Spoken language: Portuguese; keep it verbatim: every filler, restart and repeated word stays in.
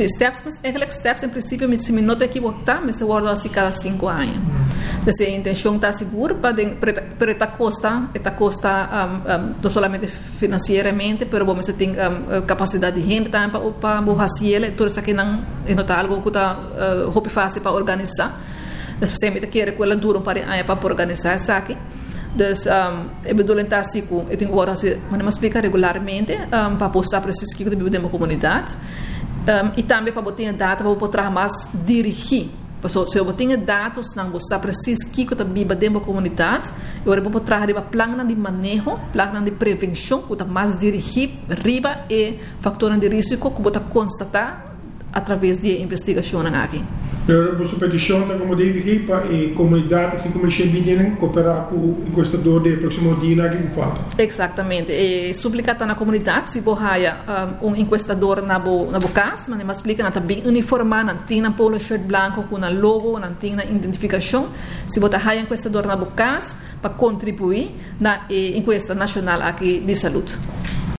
Sim, steps, mas eigenlijk steps, em princípio, se me não te equivocar, me se guarda assim cada cinco anos. Então, a intenção está segura para esta costa, esta costa um, um, não somente financeiramente, mas também se tem um, capacidade de gente também para fazer, tudo isso que não é algo que está uh, fácil para organizar. Especialmente que é aquela dura para para organizar isso aqui. Então, um, eu bedoel então assim, eu tenho agora assim, mas me explica regularmente um, para postar para esses que vivem na comunidade. Um, e também para botar data para poder mais dirigir. Se eu botar dados, não gostar preciso que eu vivo dentro da comunidade, eu vou trazer o plano de manejo, plano de prevenção, que mais dirigir, riba e fatores de risco que eu vou constatar através de investigação aqui. A sua petição está como deve ir para a comunidade, assim como eles podem cooperar com o enquestador de próximo dia que falta. Exatamente. E suplicar na comunidade, se você um, um enquestador na bo na casa, mas me explica na também uniformar, não tem um polo shirt branco com um logo, não tem uma identificação. Se você tem um enquestador na casa para contribuir na enquesta nacional aqui de saúde.